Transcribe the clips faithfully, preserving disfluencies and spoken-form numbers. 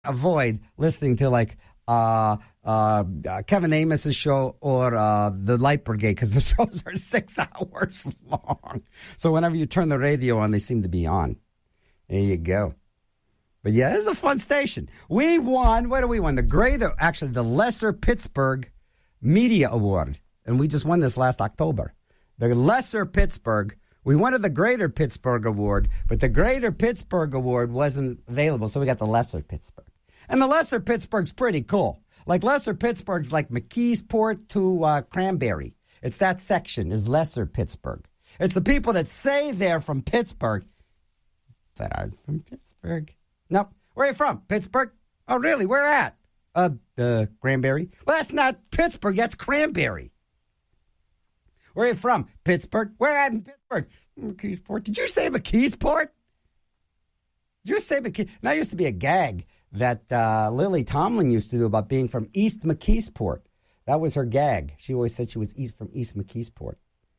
avoid listening to like uh, uh, uh, Kevin Amos's show or uh, the Light Brigade because the shows are six hours long. So whenever you turn the radio on, they seem to be on. There you go. But yeah, this is a fun station. We won. What do we win? The greater, actually, the Lesser Pittsburgh Media Award, and we just won this last October. The Lesser Pittsburgh. We wanted the Greater Pittsburgh Award, but the Greater Pittsburgh Award wasn't available, so we got the Lesser Pittsburgh. And the Lesser Pittsburgh's pretty cool. Like Lesser Pittsburgh's like McKeesport to uh, Cranberry. It's that section is Lesser Pittsburgh. It's the people that say they're from Pittsburgh that aren't from Pittsburgh. Nope. Where are you from? Pittsburgh? Oh, really? Where at? Uh, uh, Cranberry. Well, that's not Pittsburgh. That's Cranberry. Where are you from? Pittsburgh. Where at in Pittsburgh? McKeesport. Did you say McKeesport? Did you say McKeesport? That used to be a gag that uh, Lily Tomlin used to do about being from East McKeesport. That was her gag. She always said she was east from East McKeesport.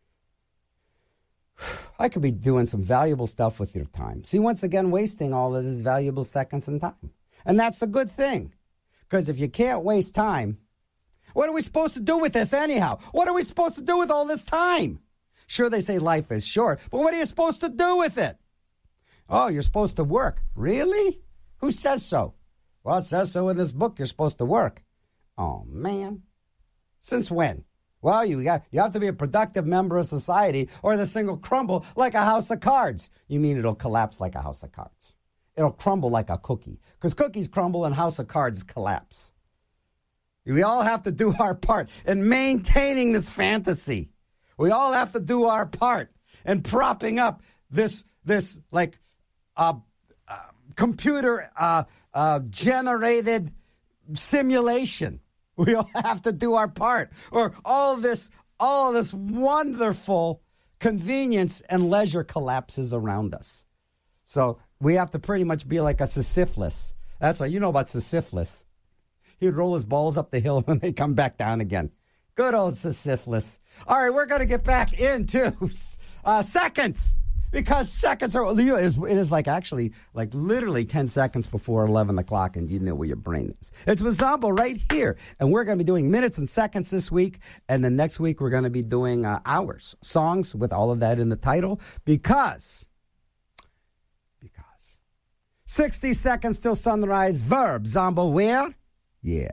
I could be doing some valuable stuff with your time. See, once again, wasting all of this valuable seconds and time. And that's a good thing. Because if you can't waste time, what are we supposed to do with this anyhow? What are we supposed to do with all this time? Sure, they say life is short, but what are you supposed to do with it? Oh, you're supposed to work. Really? Who says so? Well, it says so in this book you're supposed to work. Oh, man. Since when? Well, you got you have to be a productive member of society or this thing will crumble like a house of cards. You mean it'll collapse like a house of cards? It'll crumble like a cookie. Because cookies crumble and house of cards collapse. We all have to do our part in maintaining this fantasy. We all have to do our part in propping up this, this like, uh, uh, computer uh, uh, generated simulation. We all have to do our part. Or all this, all this wonderful convenience and leisure collapses around us. So we have to pretty much be like a Sisyphus. That's what you know about Sisyphus. He'd roll his balls up the hill and they come back down again. Good old Sisyphus. All right, we're going to get back into uh, seconds. Because seconds are, it is, it is like actually, like literally ten seconds before eleven o'clock, and you know where your brain is. It's with Zombo right here. And we're going to be doing minutes and seconds this week. And then next week, we're going to be doing uh, hours, songs with all of that in the title. Because, because, sixty seconds till sunrise, verb, Zombo, where? Yeah.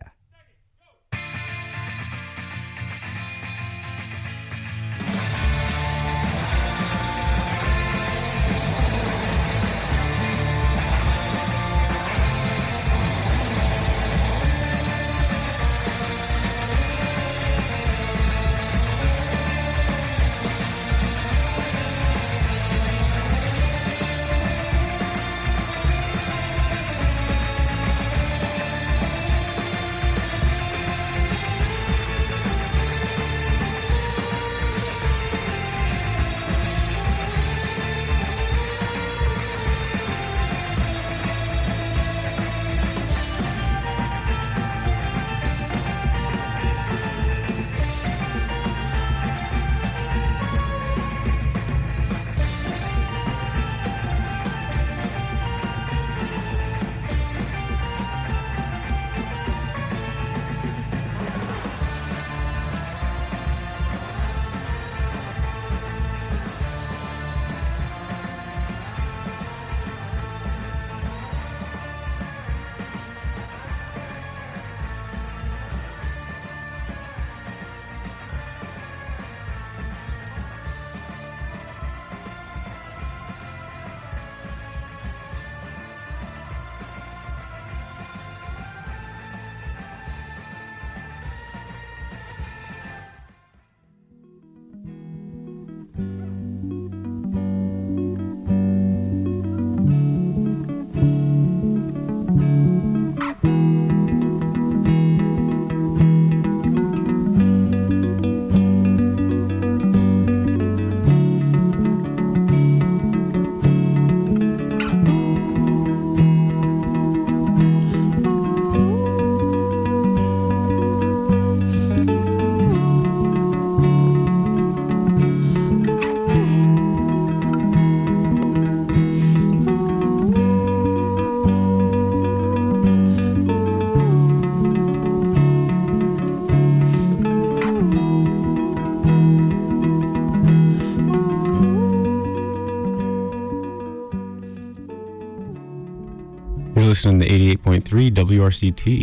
listening to eighty-eight point three W R C T.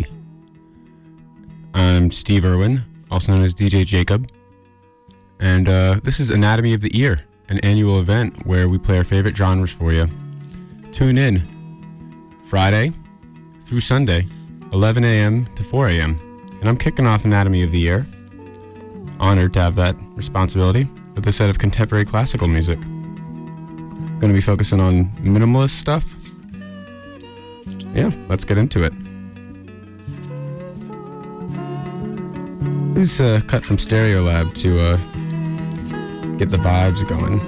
I'm Steve Irwin, also known as D J Jacob. And uh, this is Anatomy of the Ear, an annual event where we play our favorite genres for you. Tune in Friday through Sunday, eleven a.m. to four a.m. And I'm kicking off Anatomy of the Ear. Honored to have that responsibility with a set of contemporary classical music. Going to be focusing on minimalist stuff. Yeah, let's get into it. This is uh, cut from Stereolab to uh, get the vibes going.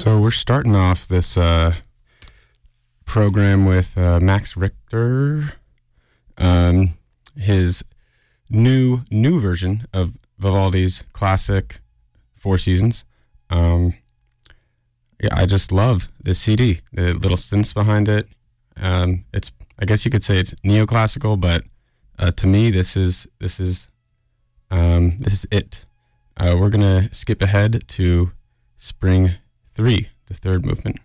So we're starting off this uh, program with uh, Max Richter, um, his new new version of Vivaldi's classic Four Seasons. Um, yeah, I just love this C D. The little synths behind it. Um, it's I guess you could say it's neoclassical, but uh, to me, this is this is um, this is it. Uh, we're gonna skip ahead to Spring Three, the third movement.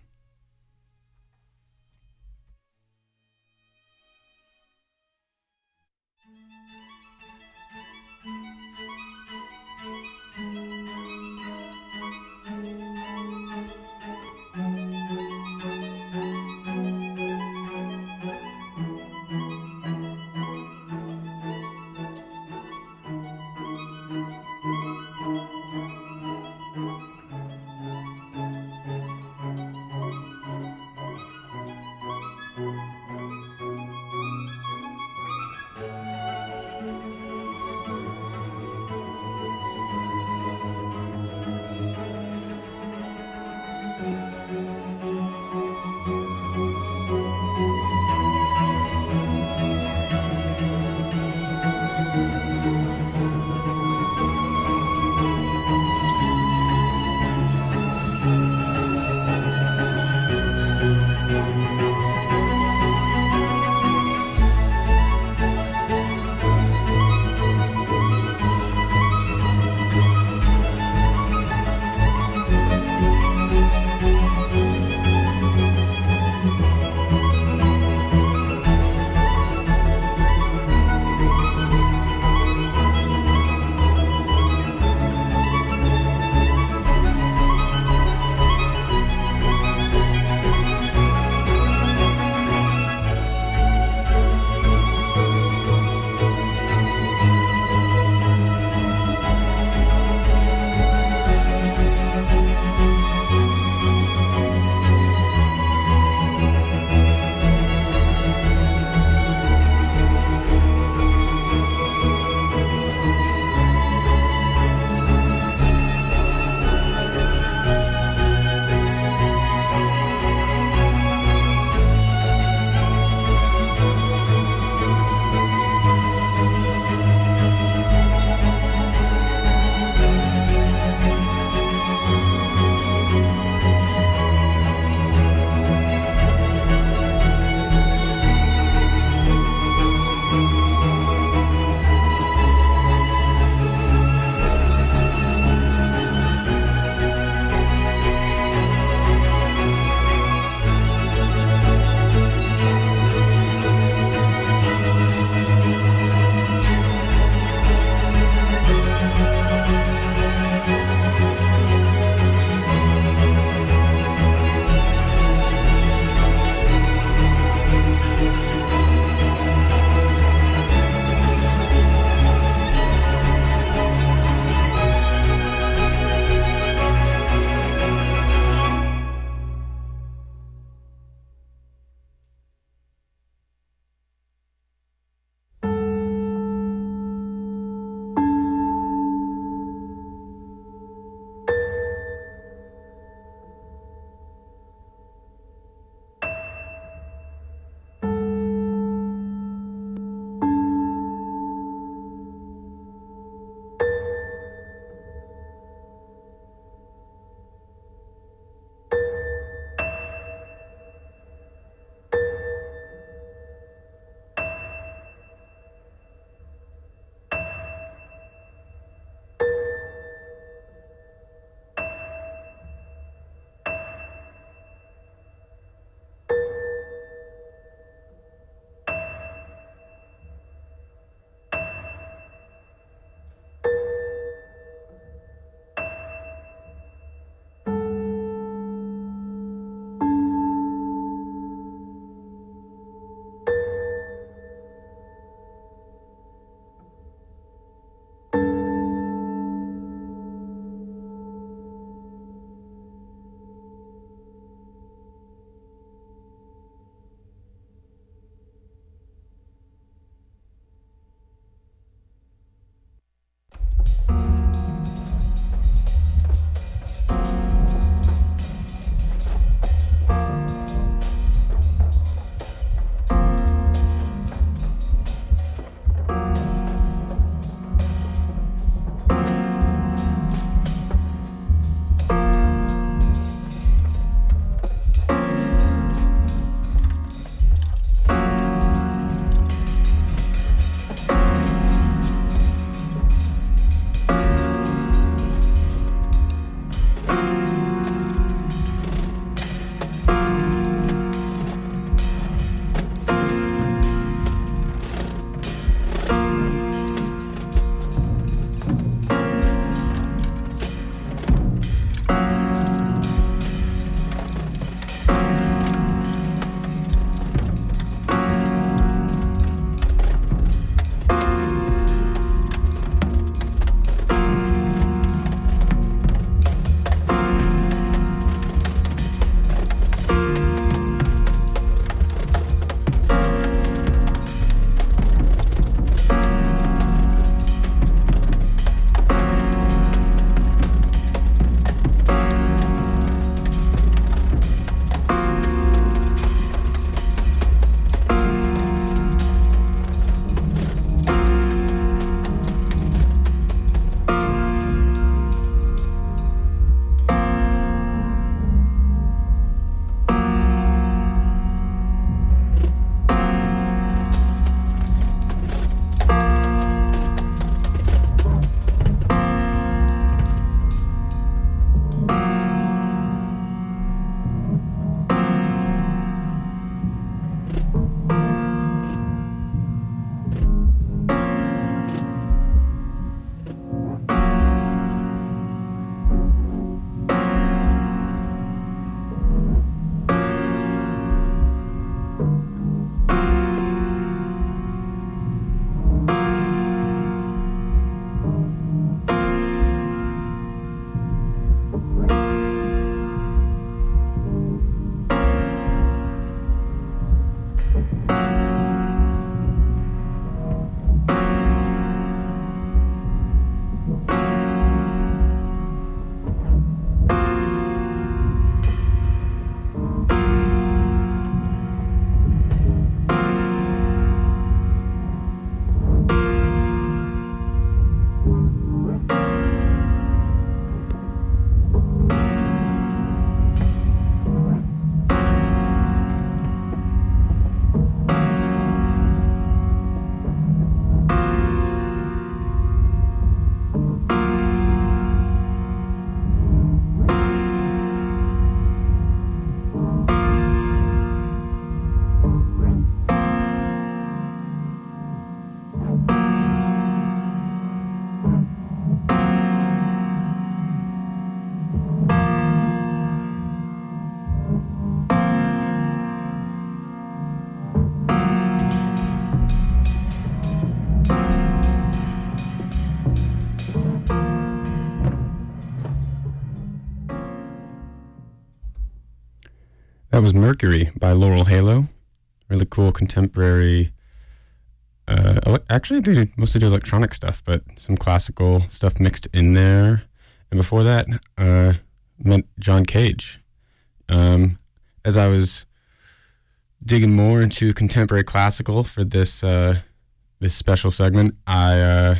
That was Mercury by Laurel Halo. Really cool contemporary. Uh, ele- actually, they did mostly do electronic stuff, but some classical stuff mixed in there. And before that, uh, met John Cage. Um, as I was digging more into contemporary classical for this uh, this special segment, I uh,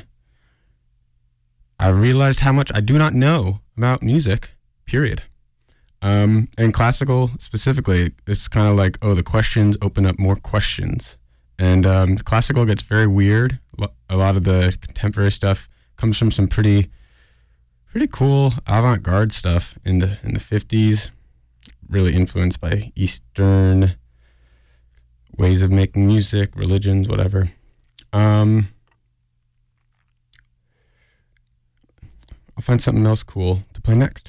I realized how much I do not know about music. Period. Um, and classical specifically, it's kind of like, oh, the questions open up more questions. And um, classical gets very weird. A lot of the contemporary stuff comes from some pretty, pretty cool avant-garde stuff in the in the fifties. Really influenced by Eastern ways of making music, religions, whatever. Um, I'll find something else cool to play next.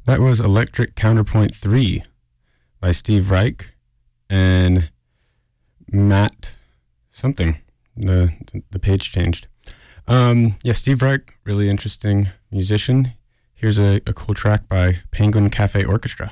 That was Electric Counterpoint three by Steve Reich and Matt something. The the page changed. Um, yeah, Steve Reich, really interesting musician. Here's a, a cool track by Penguin Cafe Orchestra.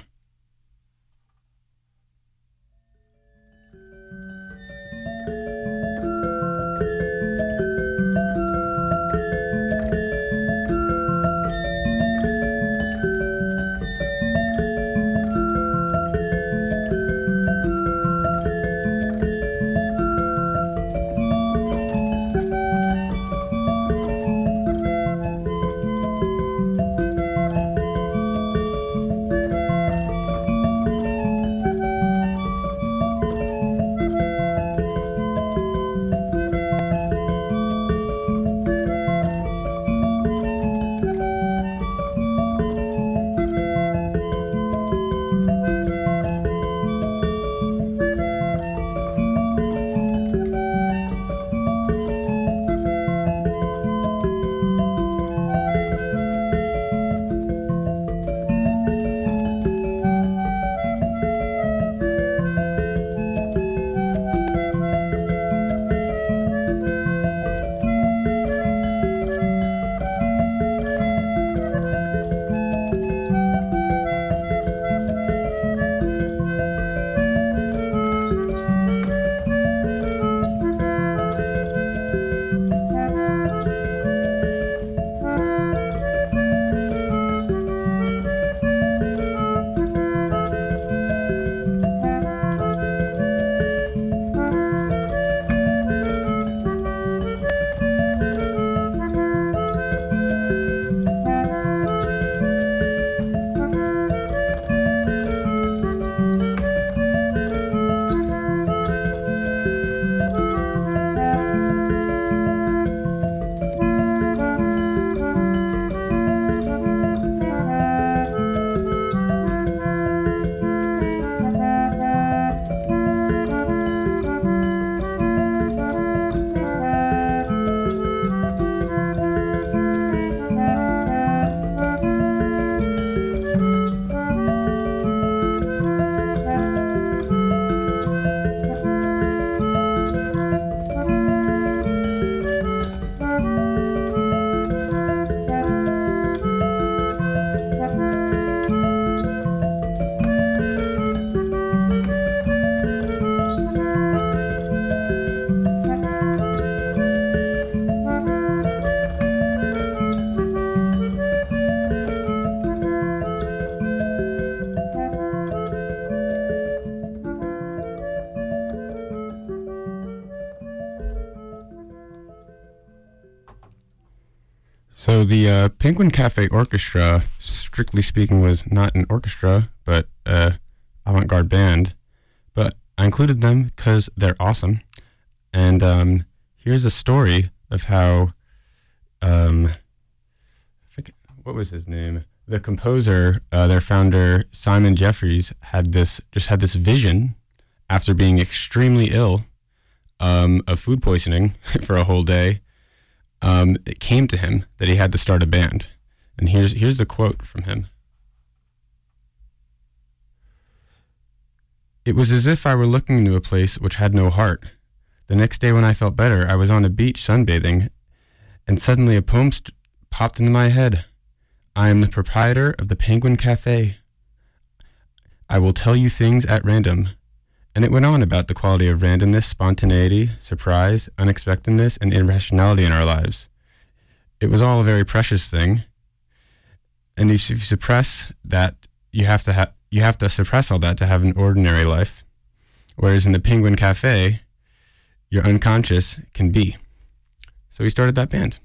So the uh, Penguin Cafe Orchestra, strictly speaking, was not an orchestra, but uh, avant-garde band. But I included them because they're awesome. And um, here's a story of how, um, I think, what was his name? The composer, uh, their founder, Simon Jeffries, had this just had this vision after being extremely ill um, of food poisoning for a whole day. Um, it came to him that he had to start a band. And here's here's the quote from him. "It was as if I were looking into a place which had no heart. The next day when I felt better, I was on a beach sunbathing, and suddenly a poem st- popped into my head. I am the proprietor of the Penguin Cafe. I will tell you things at random." And it went on about the quality of randomness, spontaneity, surprise, unexpectedness, and irrationality in our lives. It was all a very precious thing. And if you suppress that, you have to ha- you have to suppress all that to have an ordinary life. Whereas in the Penguin Cafe, your unconscious can be. So he started that band.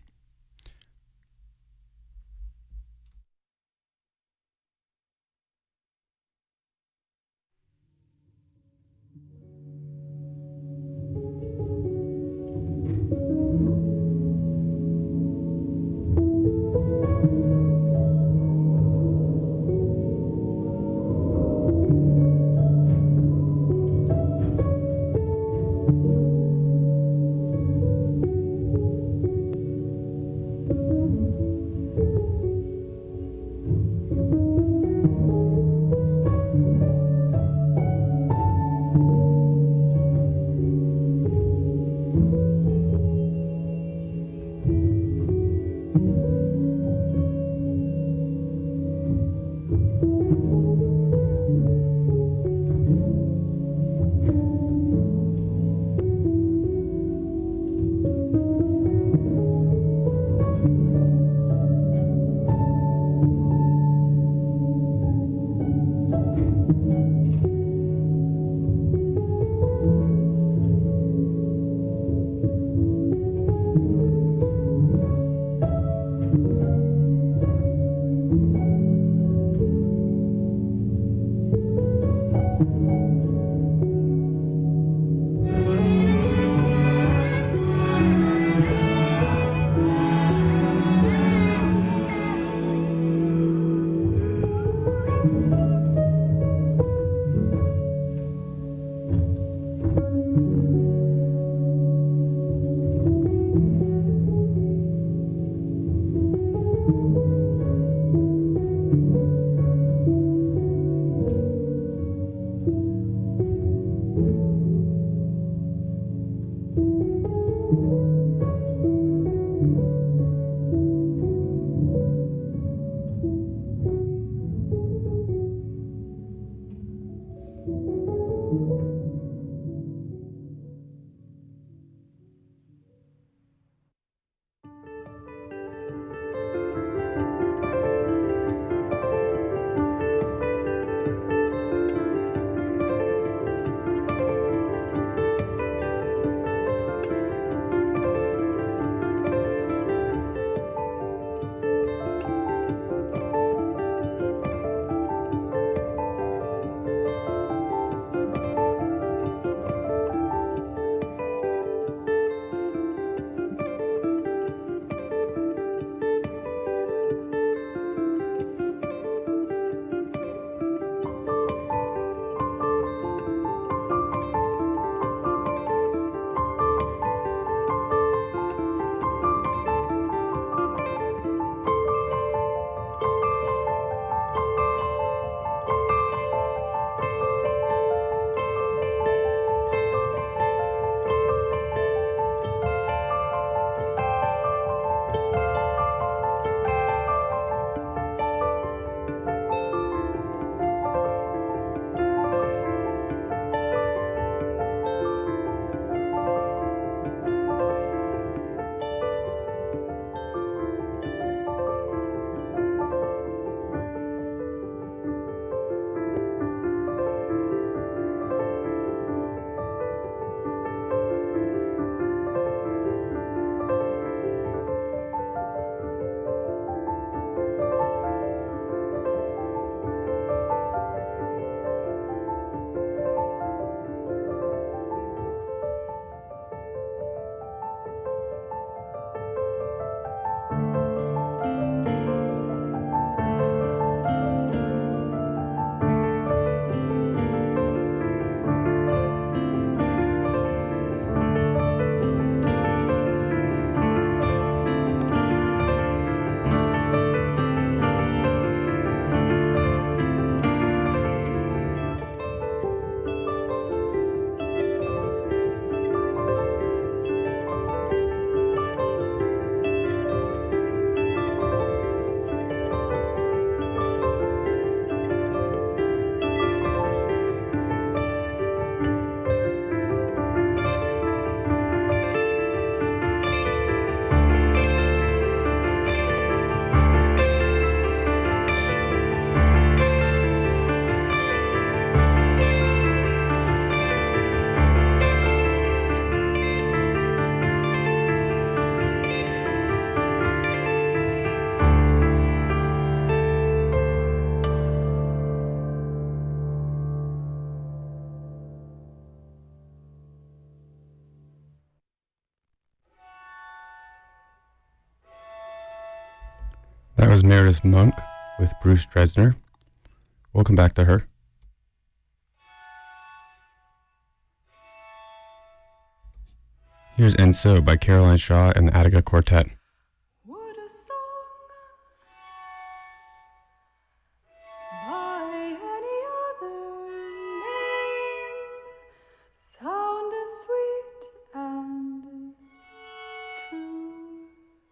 That was Meredith Monk with Bruce Dresner. We'll come back to her. Here's And So by Caroline Shaw and the Attica Quartet. Would a song by any other name sound as sweet and true?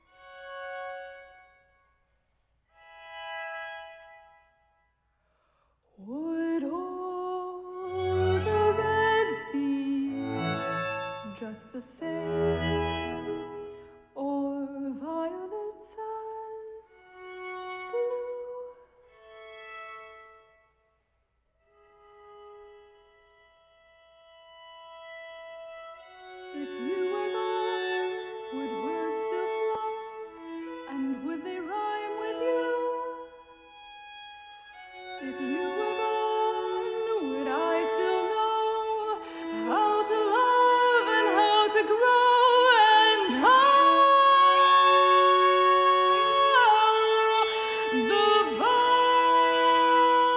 Would all the reds be just the same, or violets as blue? If you were gone, would words still flow, and would they rhyme with you? If you were gone, would I still know how to love and how to grow, and how the vowel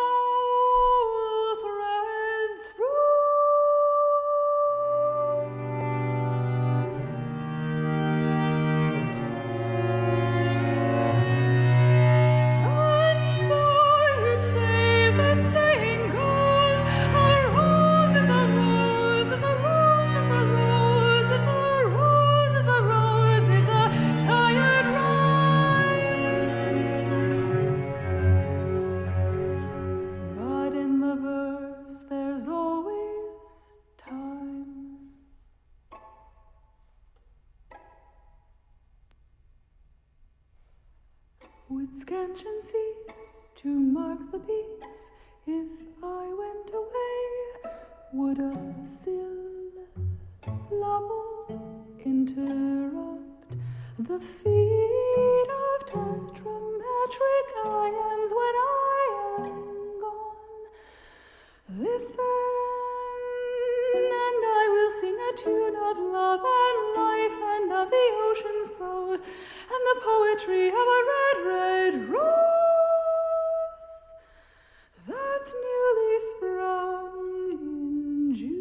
threads through? And so you say the saying goes, a rose is a rose, is a rose, is a rose, is a rose, is a rose, is a tired rhyme. But in the verse there's always time. Would scansion cease to mark the beats if I went away? Would a syllable interrupt the feet of tetrametric iams when I am gone? Listen, and I will sing a tune of love and life and of the ocean's prose and the poetry of a red, red rose that's newly sprung in June.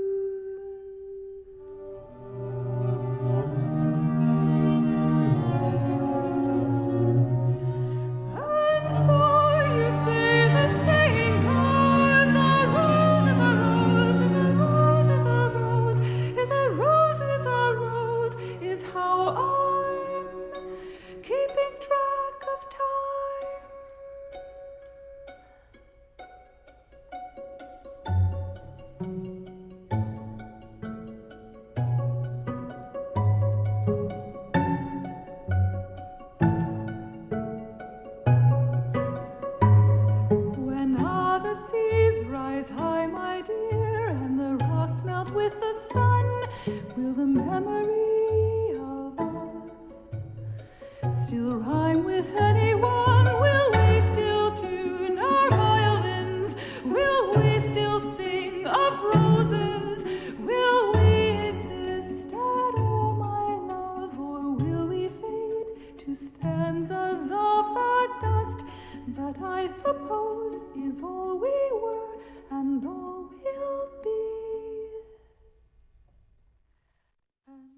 And so you say the saying goes, a rose is a rose, is a rose, is a rose, is a rose, is a rose, is how I'm keeping track of time. When all the seas rise high, my dear, and the rocks melt with the sun, will the memory of us still rhyme with anyone? Will we still tune our violins? Will we still sing of roses? Will we exist at all, my love, or will we fade to stanzas of the dust that I suppose is all we were and all we'll be? And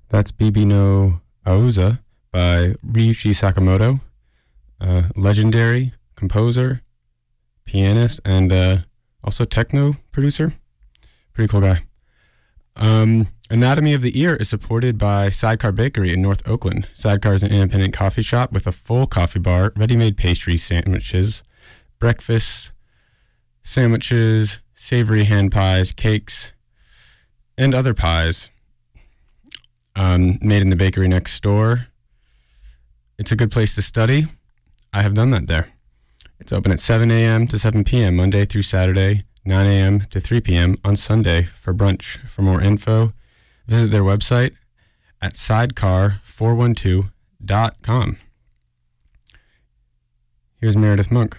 That's Bibi no Aoza by Ryuichi Sakamoto, a legendary composer, pianist, and uh, also techno producer. Pretty cool guy. Um, Anatomy of the Ear is supported by Sidecar Bakery in North Oakland. Sidecar is an independent coffee shop with a full coffee bar, ready-made pastries, sandwiches, breakfast sandwiches, savory hand pies, cakes, and other pies um, made in the bakery next door. It's a good place to study. I have done that there. It's open at seven a.m. to seven p.m. Monday through Saturday, nine a.m. to three p.m. on Sunday for brunch. For more info, visit their website at sidecar four one two dot com. Here's Meredith Monk.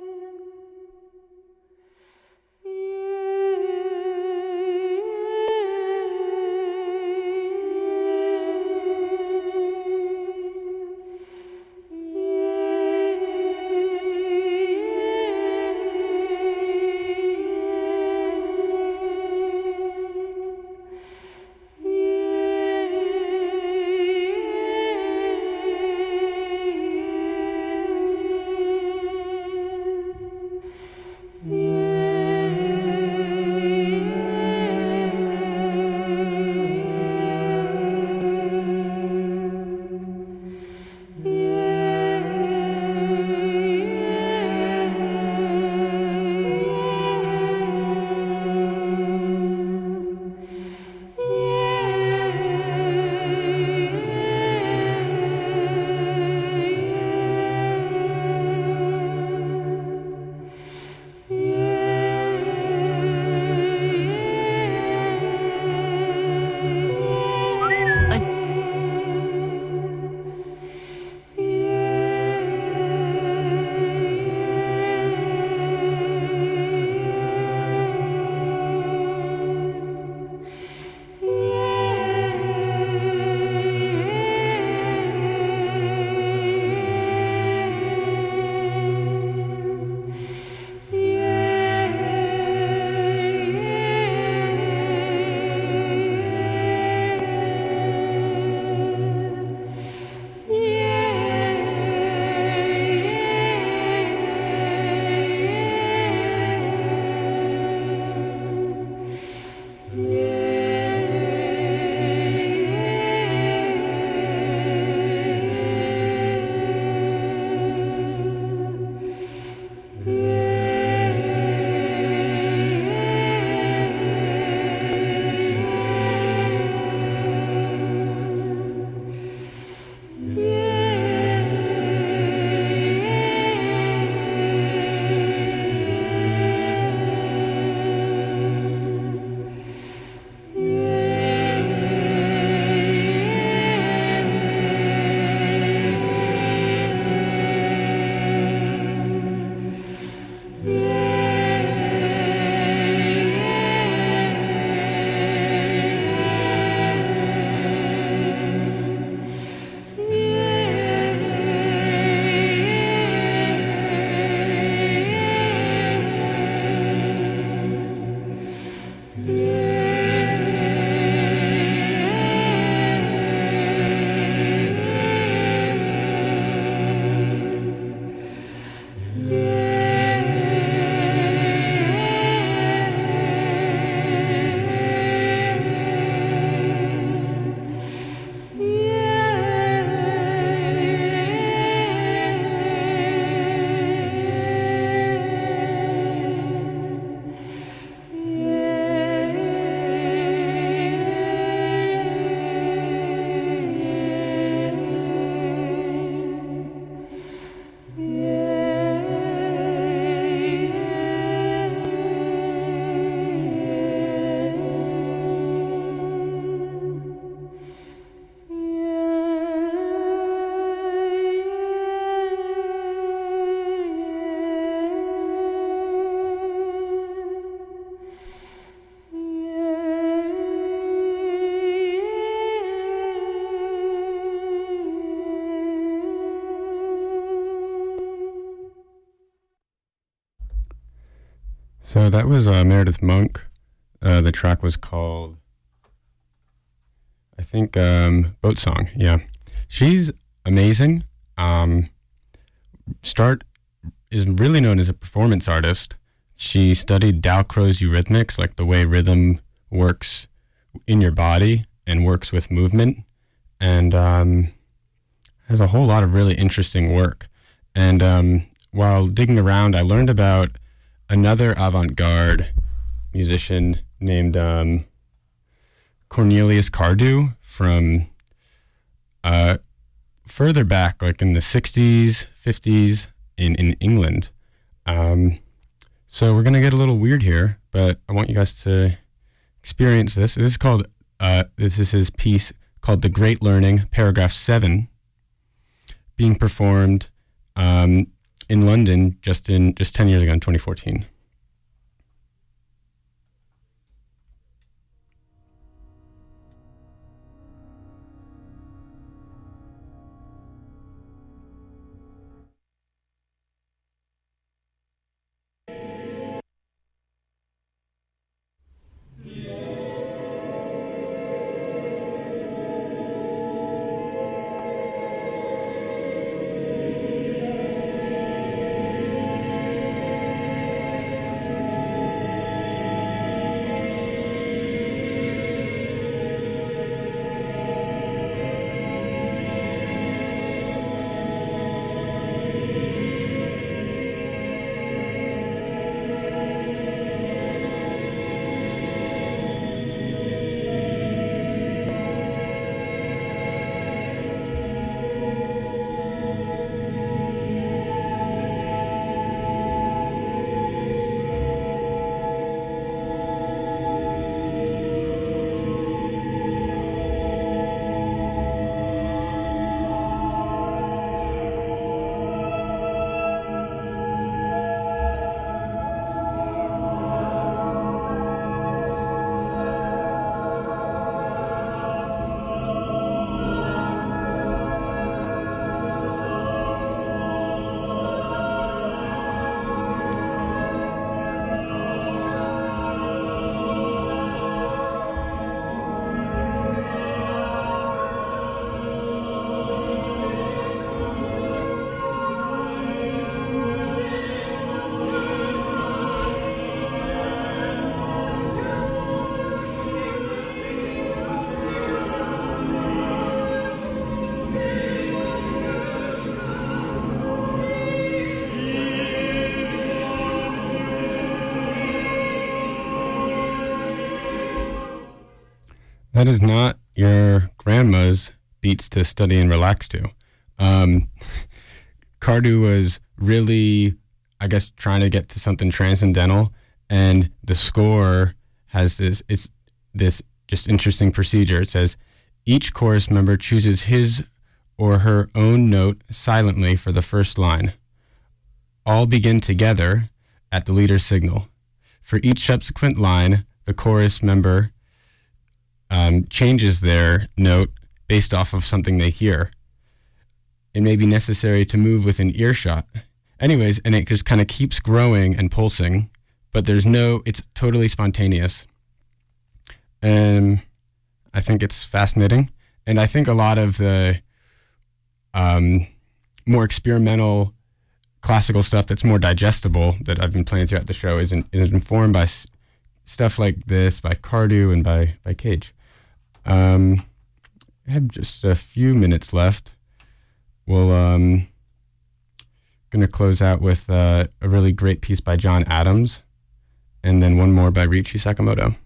Yeah. So that was uh, Meredith Monk. Uh, the track was called, I think, um, Boat Song. Yeah. She's amazing. Um, Start is really known as a performance artist. She studied Dalcroze eurythmics, like the way rhythm works in your body and works with movement, and um, has a whole lot of really interesting work. And um, while digging around, I learned about another avant-garde musician named um, Cornelius Cardew from uh, further back, like in the sixties, fifties in, in England. Um, so we're going to get a little weird here, but I want you guys to experience this. This is called, uh, this is his piece called The Great Learning, paragraph seven, being performed um, in London just in just ten years ago in twenty fourteen. That is not your grandma's beats to study and relax to. Um, Cardew was really, I guess, trying to get to something transcendental, and the score has this, it's this just interesting procedure. It says, each chorus member chooses his or her own note silently for the first line. All begin together at the leader's signal. For each subsequent line, the chorus member Um, changes their note based off of something they hear. It may be necessary to move within earshot. Anyways, and it just kind of keeps growing and pulsing, but there's no, it's totally spontaneous. And I think it's fascinating. And I think a lot of the um, more experimental classical stuff that's more digestible that I've been playing throughout the show is, in, is informed by s- stuff like this, by Cardew and by, by Cage. Um, I have just a few minutes left. We'll um, gonna close out with uh, a really great piece by John Adams, and then one more by Ryuichi Sakamoto.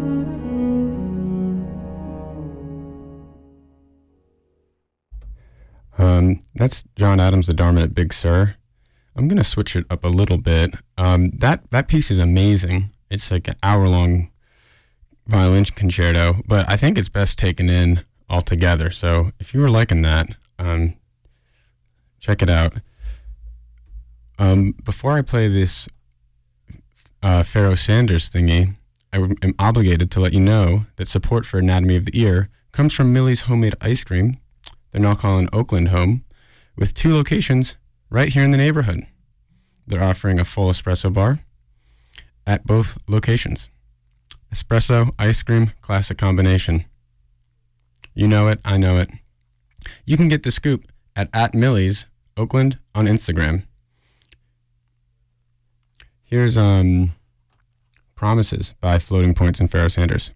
Um, that's John Adams, the Dharma at Big Sur. I'm going to switch it up a little bit. Um, that, that piece is amazing. It's like an hour-long violin concerto, but I think it's best taken in all together. So if you were liking that, um, check it out. Um, before I play this uh, Pharoah Sanders thingy, I am obligated to let you know that support for Anatomy of the Ear comes from Millie's Homemade Ice Cream. They're now calling Oakland home, with two locations right here in the neighborhood. They're offering a full espresso bar at both locations. Espresso, ice cream, classic combination. You know it, I know it. You can get the scoop at, at Millie's Oakland on Instagram. Here's um, Promises by Floating Points and Pharoah Sanders.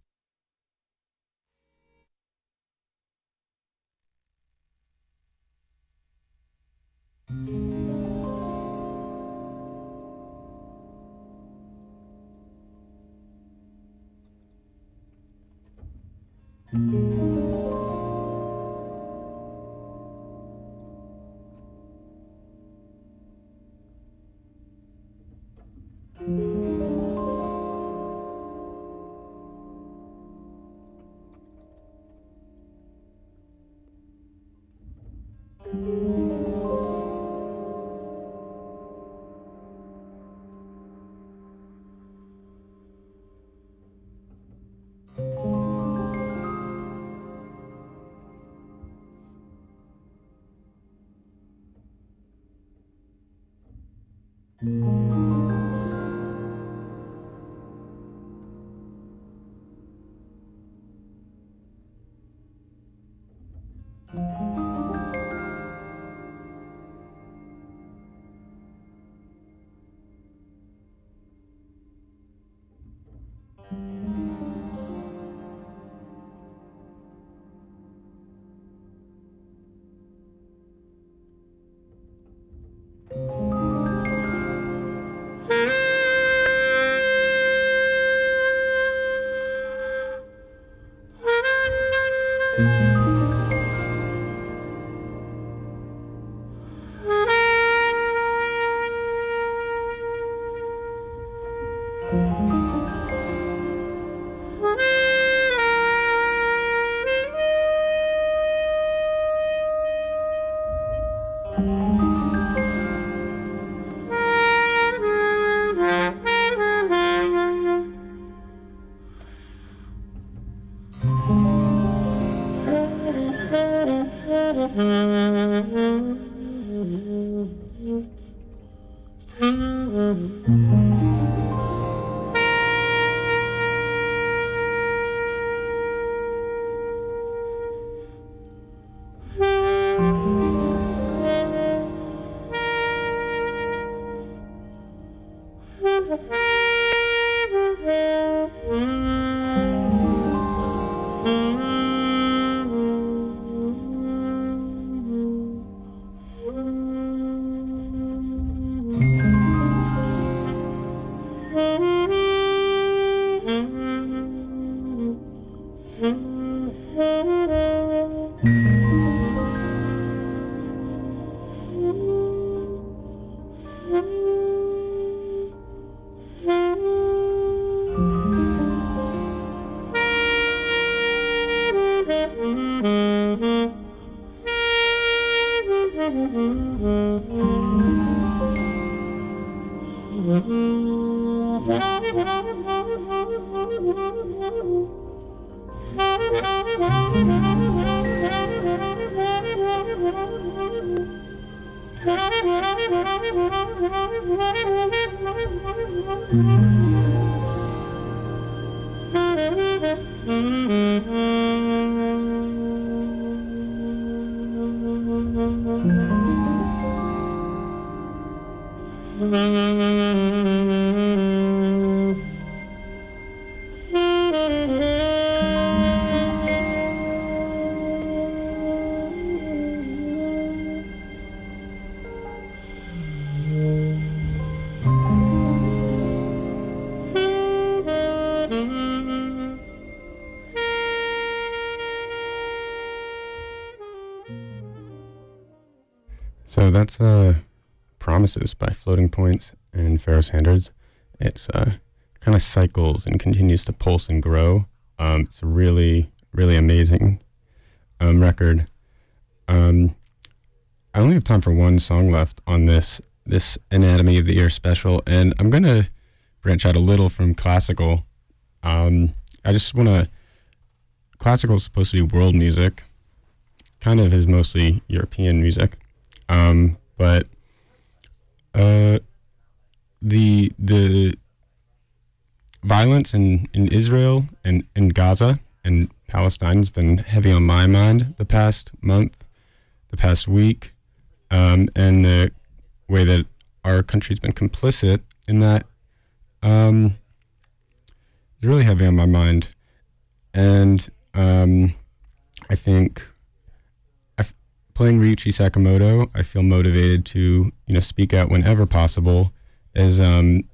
So that's uh, Promises by Floating Points and Pharoah Sanders. It's uh, kind of cycles and continues to pulse and grow. Um, it's a really, really amazing um, record. Um, I only have time for one song left on this this Anatomy of the Ear special, and I'm going to branch out a little from classical. Um, I just want to... Classical is supposed to be world music. Kind of is mostly European music. Um, but uh, the the violence in, in Israel and in Gaza and Palestine has been heavy on my mind the past month, the past week, um, and the way that our country's been complicit in that um, is really heavy on my mind. And um, I think I've, playing Ryuichi Sakamoto, I feel motivated to, you know, speak out whenever possible, as um,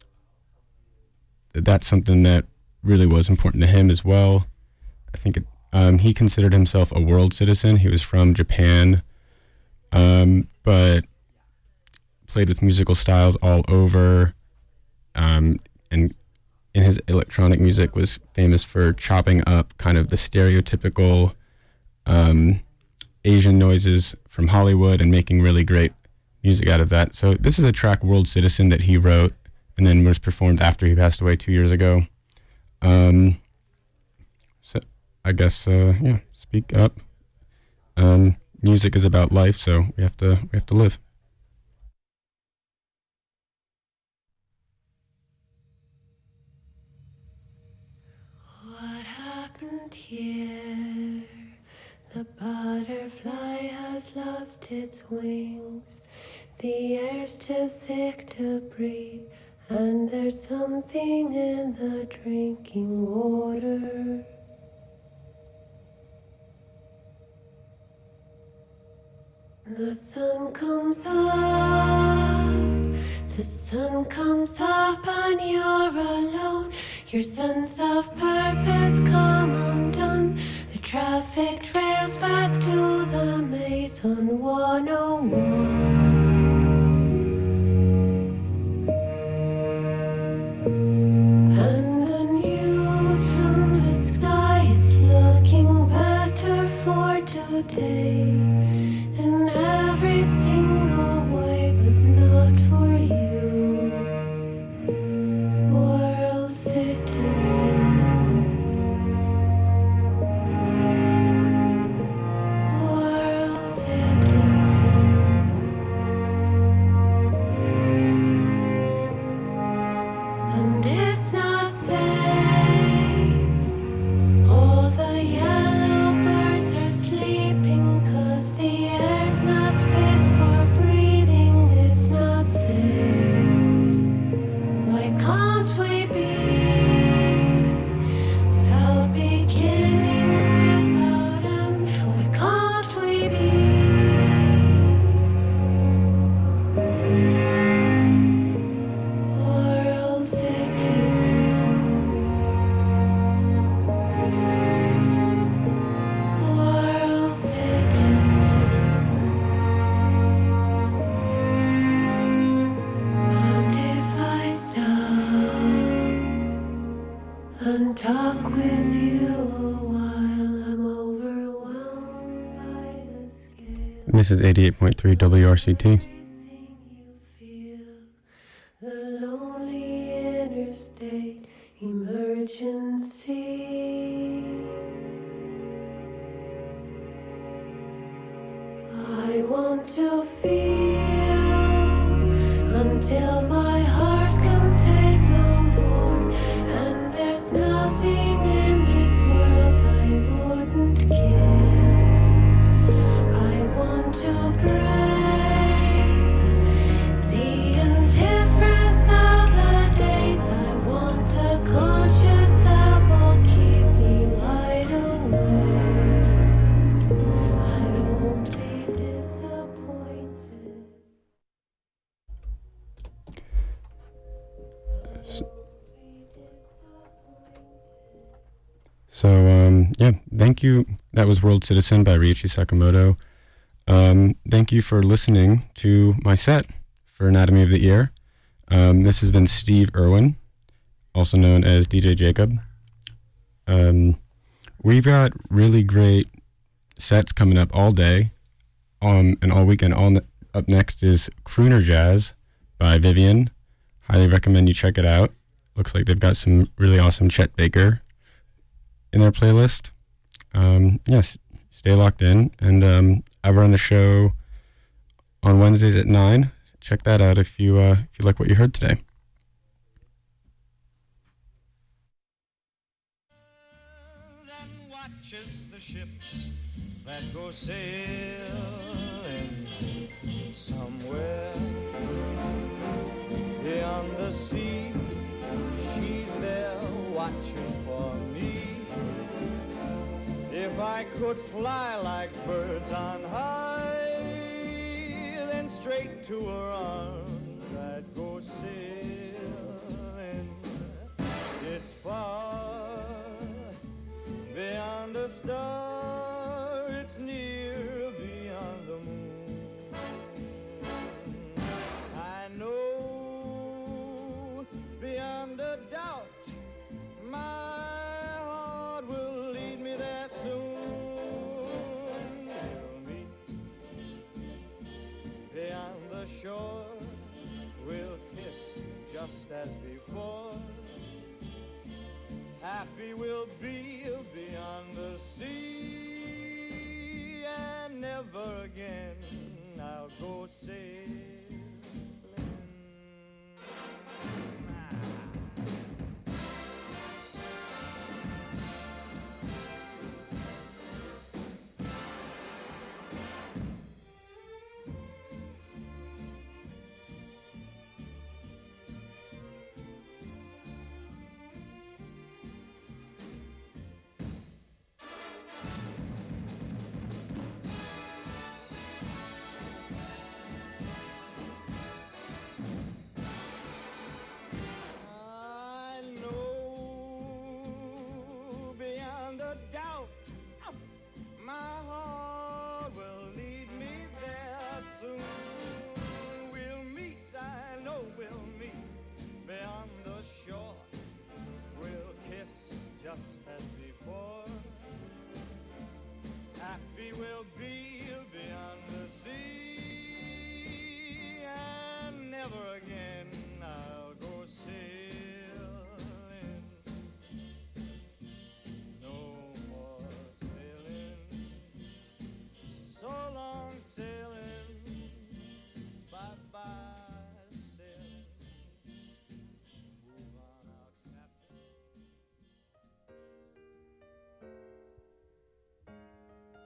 that's something that really was important to him as well. I think it, um, he considered himself a world citizen. He was from Japan, um, but played with musical styles all over, um, and in his electronic music was famous for chopping up kind of the stereotypical um, Asian noises from Hollywood and making really great music out of that. So this is a track, World Citizen, that he wrote and then was performed after he passed away two years ago. Um, so I guess, uh, yeah, speak up. Um, music is about life, so we have to we have to live. What happened here? The butterfly has lost its wings. The air's too thick to breathe, and there's something in the drinking water. The sun comes up, the sun comes up and you're alone. Your sense of purpose come undone. The traffic trails back to the maze on one oh one. And the news from the sky is looking better for today. In every single way, but not for you. World citizen. World citizen. And it's not safe. All the yellow birds are sleeping 'cause the air's not fit for breathing. It's not safe. Why can't we be without beginning, without end? Why can't we be world citizen? World citizen. And if I stop and talk with you a while, I'm overwhelmed by the scale. This is eighty-eight point three W R C T. Everything you feel, the lonely interstate emergency. I want to feel until my heart can take no more, and there's nothing in this world I wouldn't give. I want to break the indifference of the days. I want a conscience that will keep me wide awake. I won't be disappointed. So, um, yeah, thank you. That was World Citizen by Ryuichi Sakamoto. Um, thank you for listening to my set for Anatomy of the Ear. Um, this has been Steve Irwin, also known as D J Jacob. Um, we've got really great sets coming up all day um, and all weekend. All ne- up next is Crooner Jazz by Vivian. Highly recommend you check it out. Looks like they've got some really awesome Chet Baker in their playlist. Um, yes, stay locked in. And um, I run the show on Wednesdays at nine. Check that out if you uh, if you like what you heard today. That go sailing somewhere beyond the sea. She's there watching for me. If I could fly like birds on high, then straight to her arms I'd go sailing. It's far beyond a star. Near beyond the moon. I know beyond a doubt my heart will lead me there soon. We'll meet beyond the shore. We'll kiss just as before. Happy we'll be beyond the sea. And never again I'll go sailing. Just